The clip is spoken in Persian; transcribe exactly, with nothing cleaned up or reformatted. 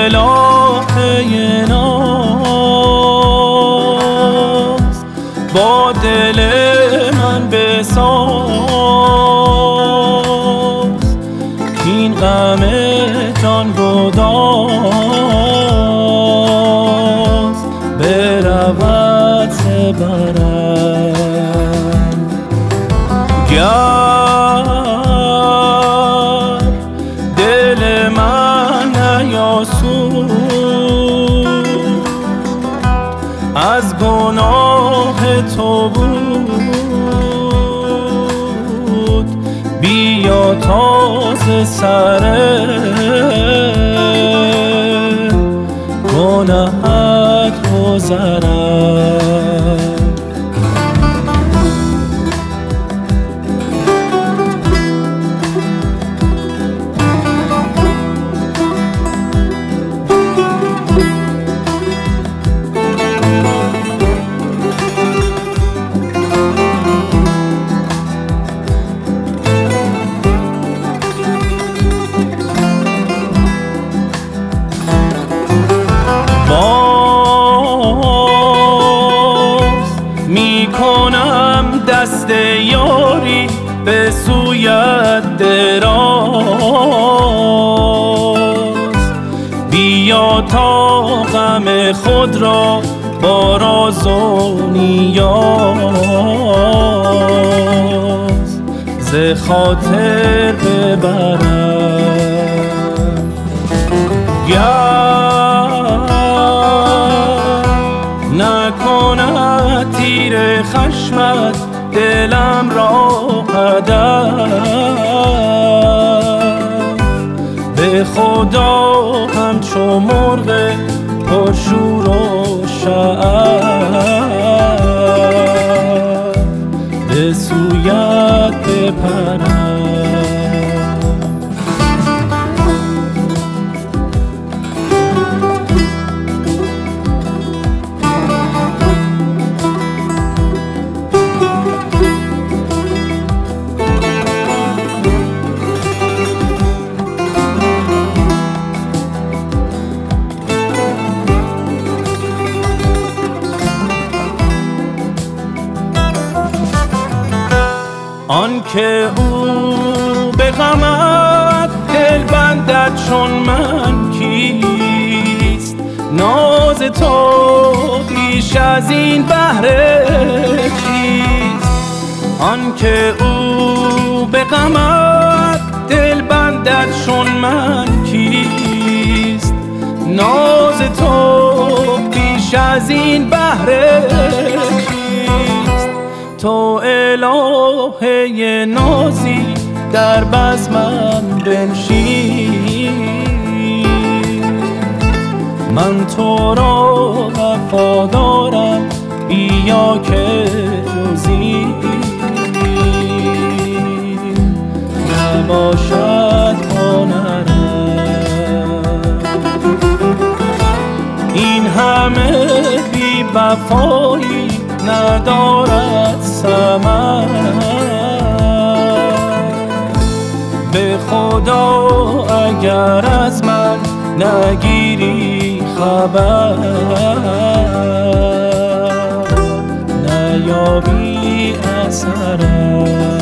الهه ناز با دل من بساز این غم جان گداز برود ز برم. گر دل من نیاسود از گناه تو بود بیا تازه سر گناهت گذرم. دست یاری به سویت دراز بیا تا غم خود را با راز و نیاز ز خاطر ببرم. گر نکند تیر خشمت دلم را هدف به خدا همچو مرغ پرشور و شعف به سویت بپرم. آن که او به غمت دل بندد چون من کیست ناز تو بیش از این بهره چیست. آن که او به غمت دل بندد چون من کیست ناز تو بیش از این بهره چیست. تو الهه نازی در بزمم بنشین من تو را وفادارم بیا که جزی نباشد هنرم. این همه بی وفایی ندارد ثمر به خدا اگر از من نگیری خبر نیابی اثرم.